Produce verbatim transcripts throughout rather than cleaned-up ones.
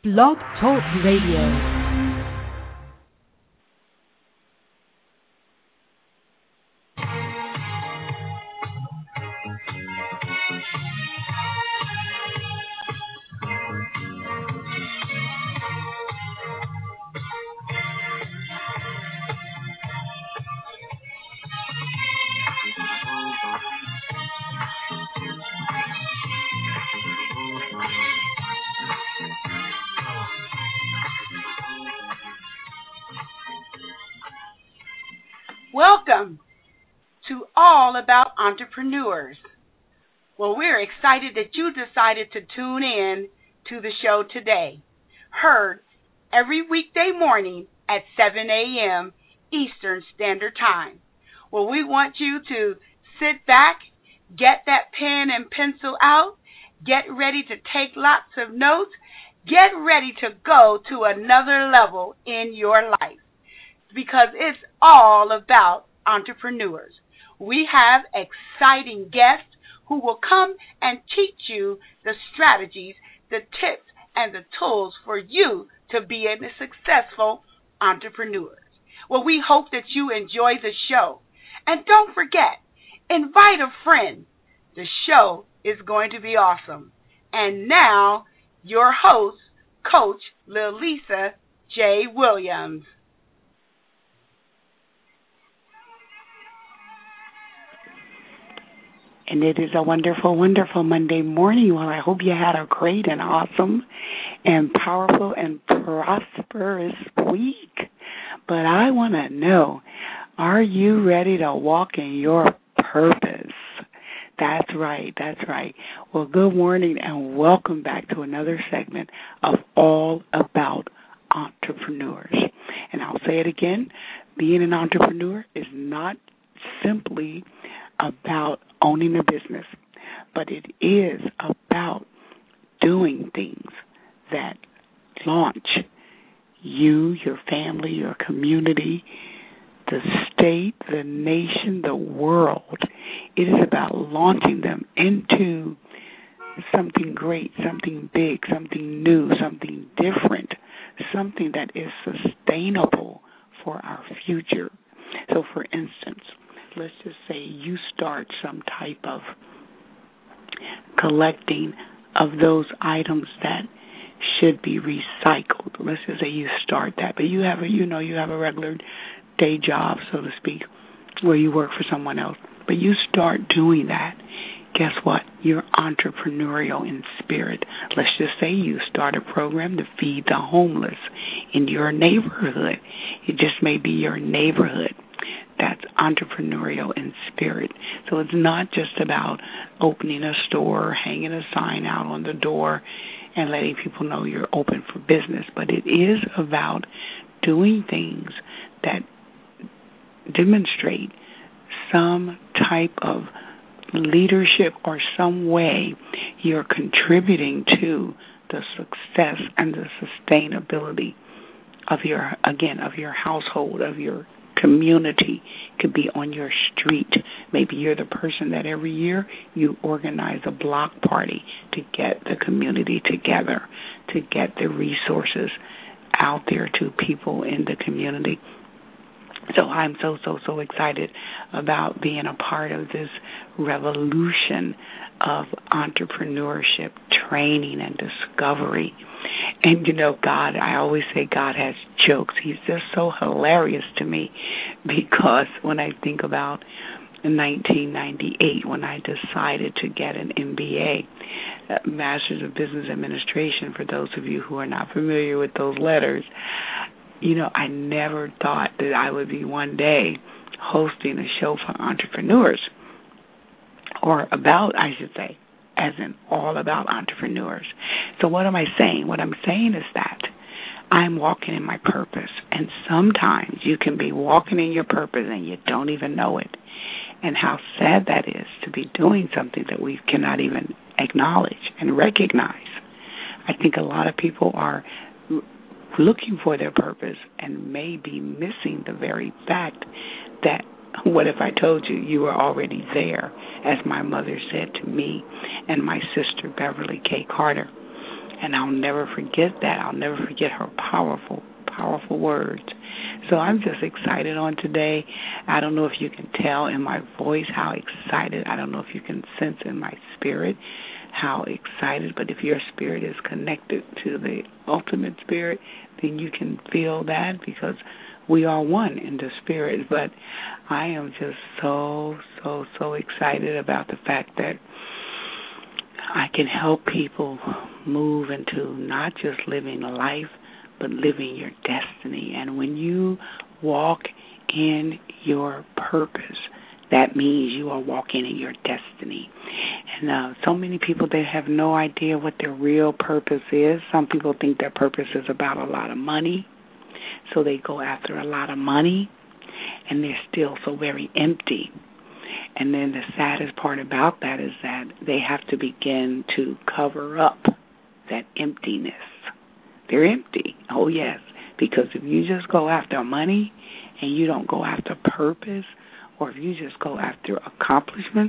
Blog Talk Radio. Welcome to All About Entrepreneurs. Well, we're excited that you decided to tune in to the show today. Heard every weekday morning at seven a.m. Eastern Standard Time. Well, we want you to sit back, get that pen and pencil out, get ready to take lots of notes, get ready to go to another level in your life, because it's all about entrepreneurs. We have exciting guests who will come and teach you the strategies, the tips, and the tools for you to be a successful entrepreneur. Well, we hope that you enjoy the show. And don't forget, invite a friend. The show is going to be awesome. And now, your host, Coach Lilisa J. Williams. And it is a wonderful, wonderful Monday morning. Well, I hope you had a great and awesome and powerful and prosperous week. But I want to know, are you ready to walk in your purpose? That's right, that's right. Well, good morning and welcome back to another segment of All About Entrepreneurs. And I'll say it again, being an entrepreneur is not simply about owning a business, but it is about doing things that launch you, your family, your community, the state, the nation, the world. It is about launching them into something great, something big, something new, something different, something that is sustainable for our future. So, for instance, let's just say you start some type of collecting of those items that should be recycled. Let's just say you start that, but you have a, you know, you have a regular day job, so to speak, where you work for someone else. But you start doing that. Guess what? You're entrepreneurial in spirit. Let's just say you start a program to feed the homeless in your neighborhood. It just may be your neighborhood. That's entrepreneurial in spirit. So it's not just about opening a store, hanging a sign out on the door, and letting people know you're open for business. But it is about doing things that demonstrate some type of leadership or some way you're contributing to the success and the sustainability of your, again, of your household, of your community. Could be on your street. Maybe you're the person that every year you organize a block party to get the community together, to get the resources out there to people in the community. So I'm so, so, so excited about being a part of this revolution of entrepreneurship, training, and discovery. And, you know, God, I always say God has jokes. He's just so hilarious to me, because when I think about nineteen ninety-eight, when I decided to get an M B A, Master's of Business Administration, for those of you who are not familiar with those letters, you know, I never thought that I would be one day hosting a show for entrepreneurs, or about, I should say, as in all about entrepreneurs. So what am I saying? What I'm saying is that I'm walking in my purpose, and sometimes you can be walking in your purpose and you don't even know it. And how sad that is to be doing something that we cannot even acknowledge and recognize. I think a lot of people are looking for their purpose and may be missing the very fact that, what if I told you you were already there, as my mother said to me and my sister Beverly K. Carter. And I'll never forget that. I'll never forget her powerful, powerful words. So I'm just excited on today. I don't know if you can tell in my voice how excited. I don't know if you can sense in my spirit how excited. But if your spirit is connected to the ultimate spirit, then you can feel that, because we are one in the spirit. But I am just so, so, so excited about the fact that I can help people move into not just living a life, but living your destiny. And when you walk in your purpose, that means you are walking in your destiny. And uh, so many people, they have no idea what their real purpose is. Some people think their purpose is about a lot of money, so they go after a lot of money, and they're still so very empty. And then the saddest part about that is that they have to begin to cover up that emptiness. They're empty. Oh, yes. Because if you just go after money and you don't go after purpose, or if you just go after accomplishments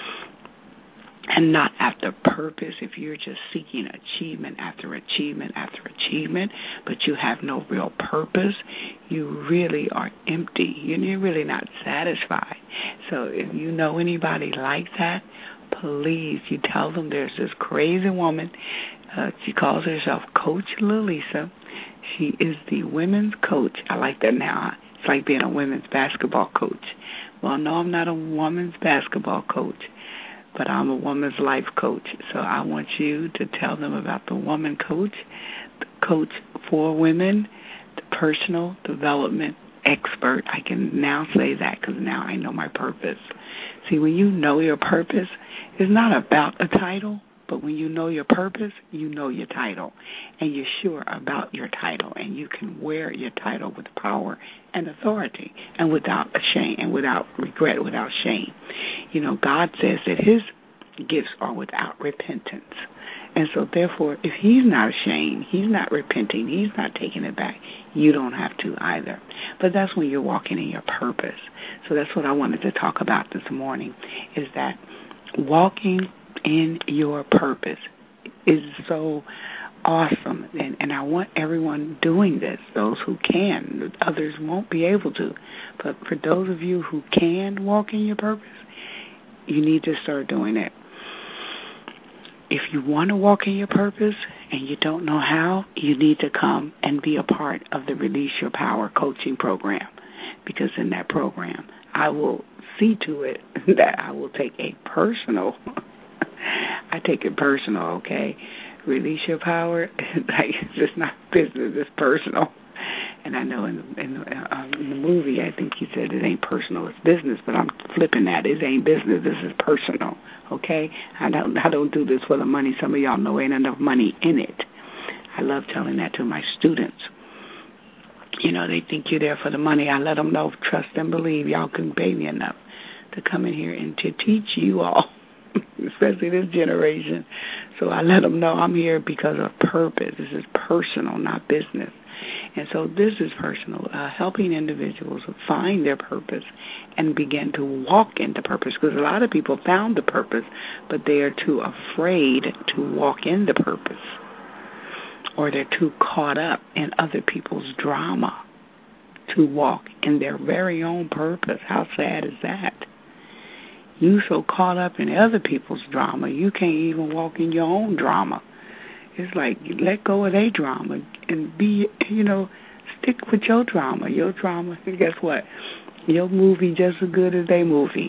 and not after purpose, if you're just seeking achievement after achievement after achievement, but you have no real purpose, you really are empty. You're really not satisfied. So if you know anybody like that, please, you tell them there's this crazy woman. Uh, she calls herself Coach Lalisa. She is the women's coach. I like that now. It's like being a women's basketball coach. Well, no, I'm not a women's basketball coach, but I'm a woman's life coach. So I want you to tell them about the woman coach, the coach for women, the personal development expert. I can now say that because now I know my purpose. See, when you know your purpose, it's not about a title, but when you know your purpose, you know your title, and you're sure about your title, and you can wear your title with power and authority, and without a shame, and without regret, without shame. You know, God says that His gifts are without repentance, and so therefore, if He's not ashamed, He's not repenting, He's not taking it back, you don't have to either. But that's when you're walking in your purpose. So that's what I wanted to talk about this morning, is that walking in your purpose is so awesome, and, and I want everyone doing this, those who can. Others won't be able to, but for those of you who can walk in your purpose, you need to start doing it. If you want to walk in your purpose and you don't know how, you need to come and be a part of the Release Your Power coaching program, because in that program, I will see to it that I will take a personal I take it personal, okay? Release Your Power, like, it's just not business, it's personal. And I know in, in, uh, in the movie, I think you said it ain't personal, it's business, but I'm flipping that. It ain't business, this is personal, okay? I don't, I don't do this for the money. Some of y'all know ain't enough money in it. I love telling that to my students. You know, they think you're there for the money. I let them know, trust and believe, y'all can pay me enough to come in here and to teach you all, especially this generation. So I let them know I'm here because of purpose. This is personal, not business. And so this is personal, uh, helping individuals find their purpose and begin to walk into purpose, because a lot of people found the purpose, but they are too afraid to walk into purpose, or they're too caught up in other people's drama to walk in their very own purpose. How sad is that? You so caught up in other people's drama, you can't even walk in your own drama. It's like, let go of their drama and be, you know, stick with your drama. Your drama, and guess what? Your movie just as good as their movie.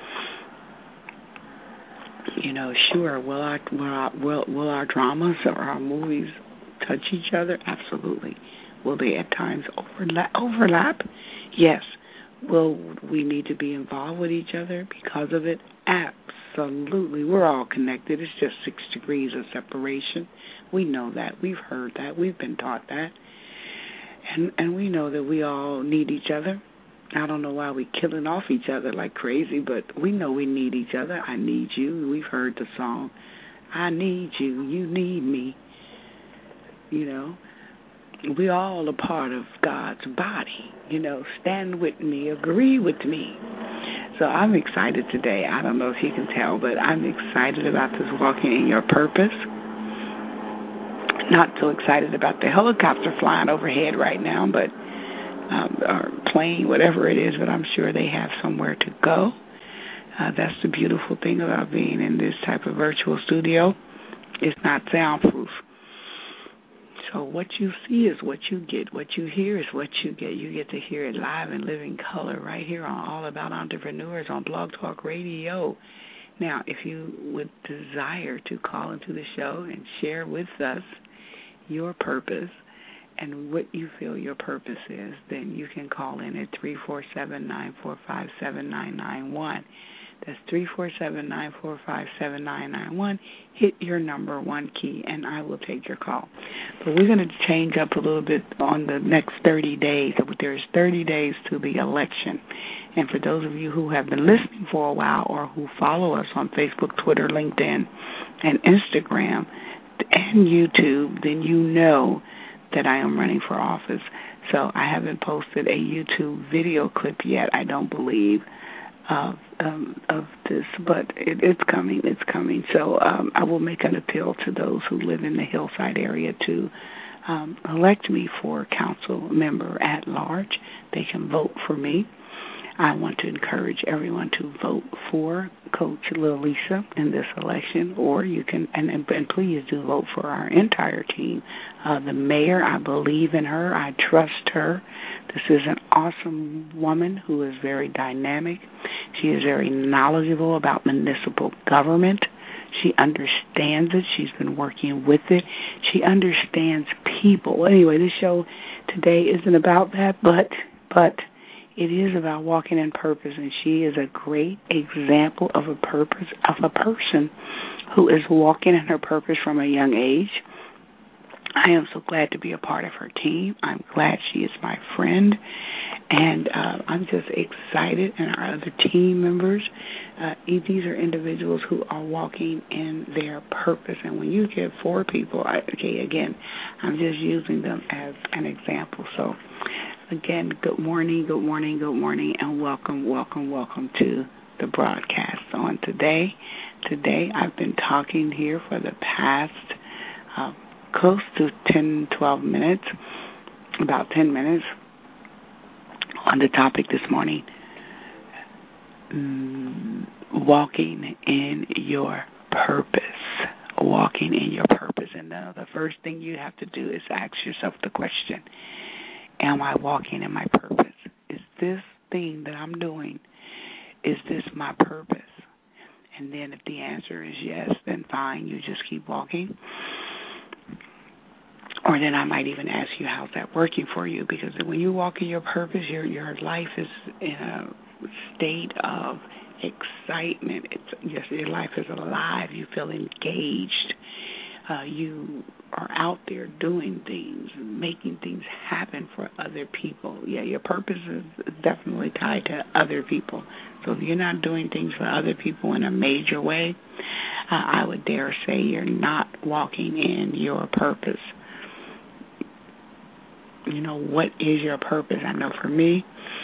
You know, sure, will our, will our, will, will our dramas or our movies touch each other? Absolutely. Will they at times overlap? Overlap? Yes. Will we need to be involved with each other because of it? Absolutely. We're all connected. It's just six degrees of separation. We know that. We've heard that. We've been taught that. And and we know that we all need each other. I don't know why we're killing off each other like crazy, but we know we need each other. I need you. We've heard the song, I need you, you need me. You know, we all a part of God's body. You know, stand with me, agree with me. So I'm excited today. I don't know if you can tell, but I'm excited about this walking in your purpose. not so excited about the helicopter flying overhead right now, but um, or plane, whatever it is, but I'm sure they have somewhere to go. Uh, that's the beautiful thing about being in this type of virtual studio. It's not soundproof. So what you see is what you get. What you hear is what you get. You get to hear it live and living color right here on All About Entrepreneurs on Blog Talk Radio. Now, if you would desire to call into the show and share with us your purpose and what you feel your purpose is, then you can call in at three four seven, nine four five, seven nine nine one. That's three four seven, nine four five, seven nine nine one. Hit your number one key, and I will take your call. But we're going to change up a little bit on the next thirty days. There's thirty days to the election. And for those of you who have been listening for a while or who follow us on Facebook, Twitter, LinkedIn, and Instagram, and YouTube, then you know that I am running for office. So I haven't posted a YouTube video clip yet, I don't believe, of um, of this, but it, it's coming, it's coming. So um, I will make an appeal to those who live in the Hillside area to um, elect me for council member at large. They can vote for me. I want to encourage everyone to vote for Coach Lil Lisa in this election, or you can, and, and please do vote for our entire team. Uh, the mayor, I believe in her. I trust her. This is an awesome woman who is very dynamic. She is very knowledgeable about municipal government. She understands it. She's been working with it. She understands people. Anyway, this show today isn't about that, but but it is about walking in purpose, and she is a great example of a purpose, of a person who is walking in her purpose from a young age. I am so glad to be a part of her team. I'm glad she is my friend, and uh, I'm just excited, and our other team members. Uh, these are individuals who are walking in their purpose, and when you get four people, I, okay, again, I'm just using them as an example. So, again, good morning, good morning, good morning, and welcome, welcome, welcome to the broadcast on today. Today, I've been talking here for the past uh, close to ten, twelve minutes, about ten minutes, on the topic this morning, mm, walking in your purpose, walking in your purpose. And now the first thing you have to do is ask yourself the question, am I walking in my purpose? Is this thing that I'm doing, is this my purpose? And then if the answer is yes, then fine, you just keep walking. Or then I might even ask you, how's that working for you? Because when you walk in your purpose, your your life is in a state of excitement. It's yes, your life is alive. You feel engaged. Uh, you are out there doing things, making things happen for other people. Yeah, your purpose is definitely tied to other people. So if you're not doing things for other people in a major way, uh, I would dare say you're not walking in your purpose. You know, what is your purpose? I know for me,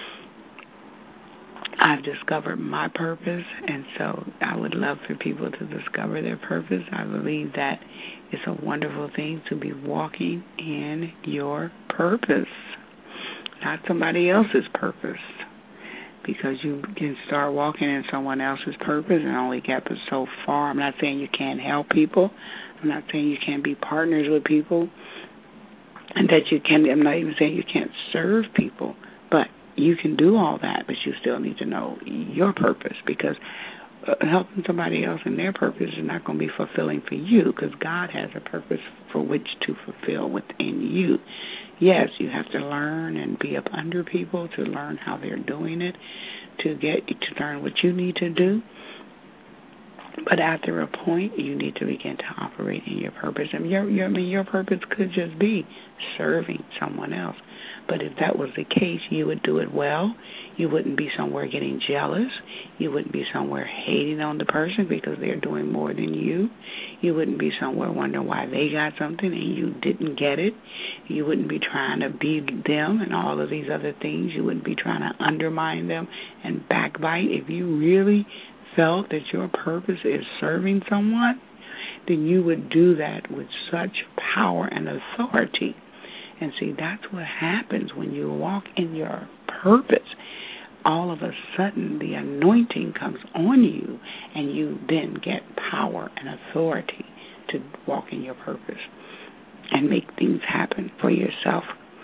I've discovered my purpose, and so I would love for people to discover their purpose. I believe that it's a wonderful thing to be walking in your purpose, not somebody else's purpose, because you can start walking in someone else's purpose and only get so far. I'm not saying you can't help people. I'm not saying you can't be partners with people, and that you can. I'm not even saying you can't serve people, but you can do all that, but you still need to know your purpose, because uh, helping somebody else in their purpose is not going to be fulfilling for you, because God has a purpose for which to fulfill within you. Yes, you have to learn and be up under people to learn how they're doing it, to get to learn what you need to do. But after a point, you need to begin to operate in your purpose. I mean, your, your, I mean, your purpose could just be serving someone else. But if that was the case, you would do it well. You wouldn't be somewhere getting jealous. You wouldn't be somewhere hating on the person because they're doing more than you. You wouldn't be somewhere wondering why they got something and you didn't get it. You wouldn't be trying to beat them and all of these other things. You wouldn't be trying to undermine them and backbite. If you really felt that your purpose is serving someone, then you would do that with such power and authority. And see, that's what happens when you walk in your purpose. All of a sudden, the anointing comes on you, and you then get power and authority to walk in your purpose and make things happen for yourself.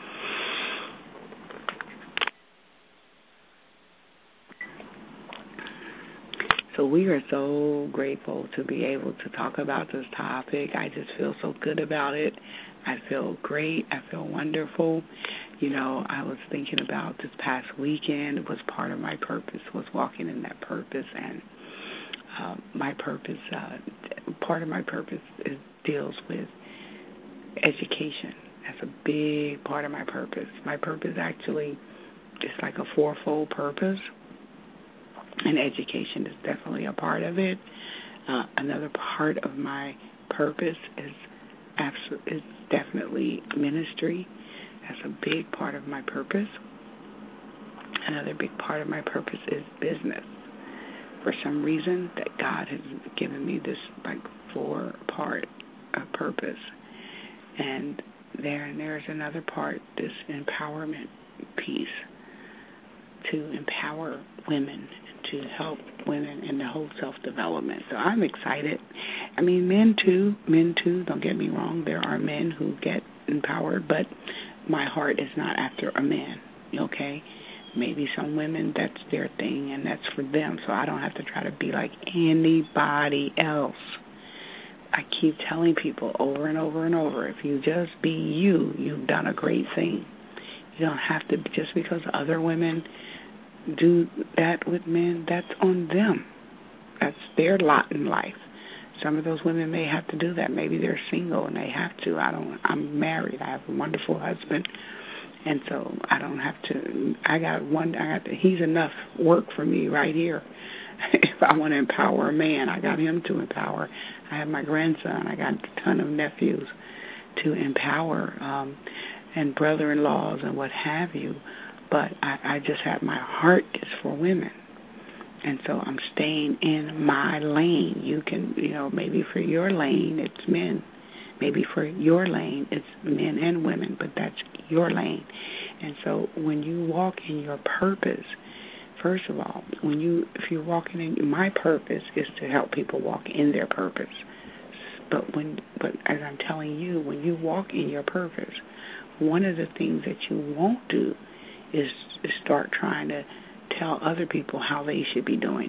So we are so grateful to be able to talk about this topic. I just feel so good about it. I feel great. I feel wonderful. You know, I was thinking about this past weekend. It was part of my purpose, was walking in that purpose. And uh, my purpose, uh, part of my purpose is, deals with education. That's a big part of my purpose. My purpose actually is like a fourfold purpose. And education is definitely a part of it. Uh, another part of my purpose is absolute, is definitely ministry. That's a big part of my purpose. Another big part of my purpose is business. For some reason, that God has given me this like four-part uh, purpose. And there and there's another part, this empowerment piece, to empower women, to help women in the whole self-development. So I'm excited. I mean, men too, men too, don't get me wrong. There are men who get empowered, but my heart is not after a man, okay? Maybe some women, that's their thing, and that's for them, so I don't have to try to be like anybody else. I keep telling people over and over and over, if you just be you, you've done a great thing. You don't have to, just because other women do that with men, that's on them. That's their lot in life. Some of those women may have to do that. Maybe they're single and they have to. I don't. I'm married. I have a wonderful husband, and so I don't have to. I got one. I got. To, he's enough work for me right here. If I want to empower a man, I got him to empower. I have my grandson. I got a ton of nephews to empower, um, and brother-in-laws and what have you. But I, I just have, my heart is for women. And so I'm staying in my lane. You can, you know, maybe for your lane it's men. Maybe for your lane it's men and women, but that's your lane. And so when you walk in your purpose, first of all, when you, if you're walking in, my purpose is to help people walk in their purpose. But when, but as I'm telling you, when you walk in your purpose, one of the things that you won't do is to start trying to tell other people how they should be doing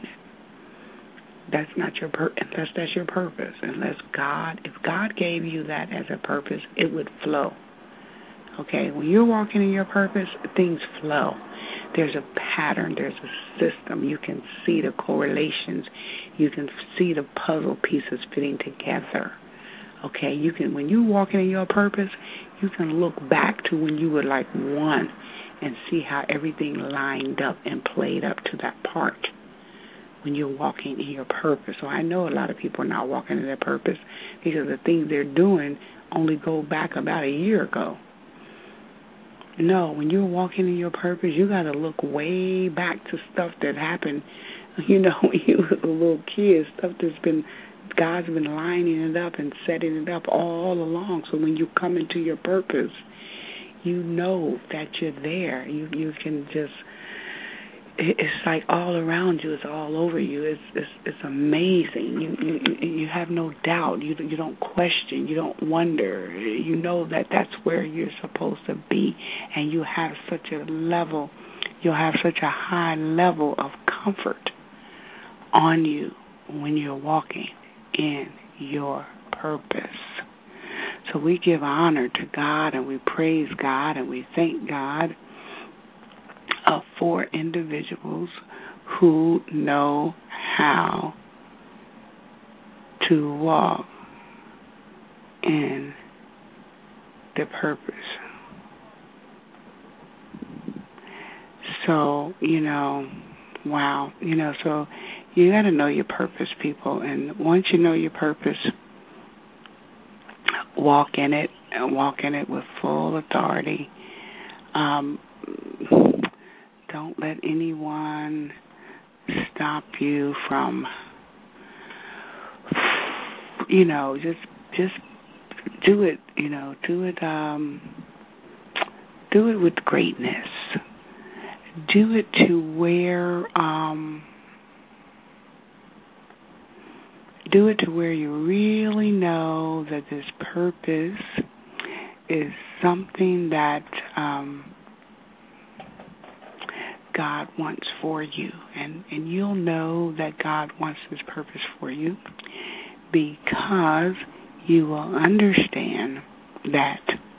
it. That's not your purpose, unless that's your purpose. Unless God, if God gave you that as a purpose, it would flow. Okay, when you're walking in your purpose, things flow. There's a pattern, there's a system. You can see the correlations. You can see the puzzle pieces fitting together. Okay, you can, when you're walking in your purpose, you can look back to when you were like one and see how everything lined up and played up to that part when you're walking in your purpose. So I know a lot of people are not walking in their purpose because the things they're doing only go back about a year ago. No, when you're walking in your purpose, you got to look way back to stuff that happened, you know, when you were a little kid, stuff that's been, God's been lining it up and setting it up all along. So when you come into your purpose, you know that you're there. You you can just, it's like all around you. It's all over you. It's it's, it's amazing. You, you you have no doubt. You you don't question. You don't wonder. You know that that's where you're supposed to be, and you have such a level. You'll have such a high level of comfort on you when you're walking in your purpose. So we give honor to God and we praise God and we thank God uh, for individuals who know how to walk in the purpose. So, you know, wow, you know, so you got to know your purpose, people. And once you know your purpose, walk in it, and walk in it with full authority. Um, don't let anyone stop you from, you know, just just do it, you know, do it um do it with greatness. Do it to where um do it to where you really know that this purpose is something that um God wants for you, and, and you'll know that God wants this purpose for you because you will understand that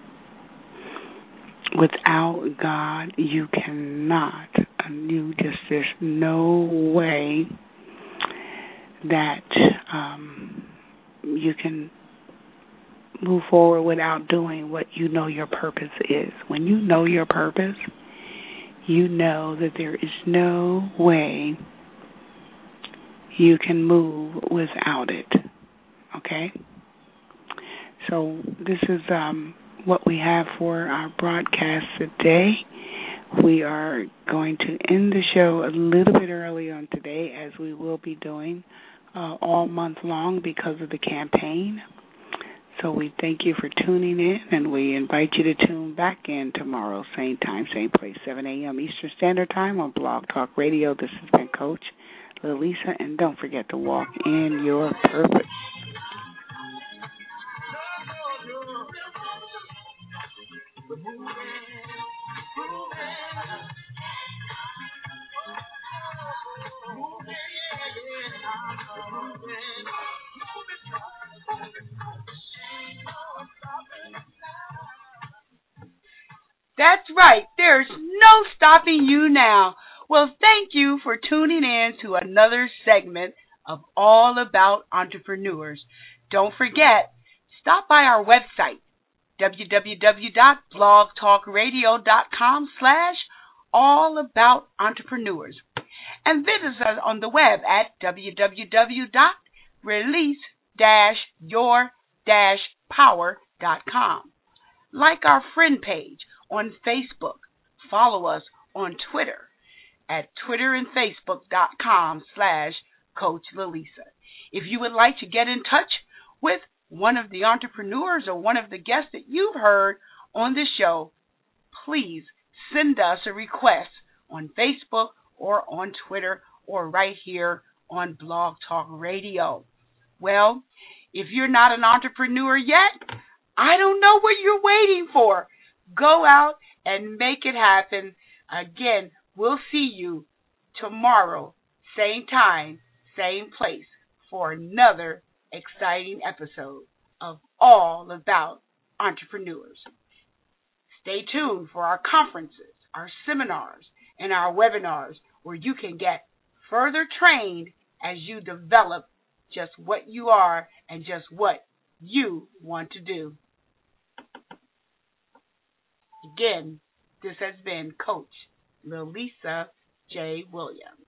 without God you cannot, you just, there's no way that um, you can move forward without doing what you know your purpose is. When you know your purpose, you know that there is no way you can move without it. Okay? So this is um, what we have for our broadcast today. We are going to end the show a little bit early on today, as we will be doing uh, all month long because of the campaign. So we thank you for tuning in, and we invite you to tune back in tomorrow, same time, same place, seven a.m. Eastern Standard Time on Blog Talk Radio. This has been Coach Lalisa, and don't forget to walk in your purpose. That's right. There's no stopping you now. Well, thank you for tuning in to another segment of All About Entrepreneurs. Don't forget, stop by our website, w w w dot blog talk radio dot com slash all about entrepreneurs, and visit us on the web at w w w dot release dash your dash power dot com. Like our friend page on Facebook. Follow us on Twitter at twitter and facebook dot com slash Coach Lalisa. If you would like to get in touch with one of the entrepreneurs or one of the guests that you've heard on the show, please send us a request on Facebook or on Twitter or right here on Blog Talk Radio. Well, if you're not an entrepreneur yet, I don't know what you're waiting for. Go out and make it happen. Again, we'll see you tomorrow, same time, same place, for another exciting episode of All About Entrepreneurs. Stay tuned for our conferences, our seminars, and our webinars where you can get further trained as you develop just what you are and just what you want to do. Again, this has been Coach Lalisa J. Williams.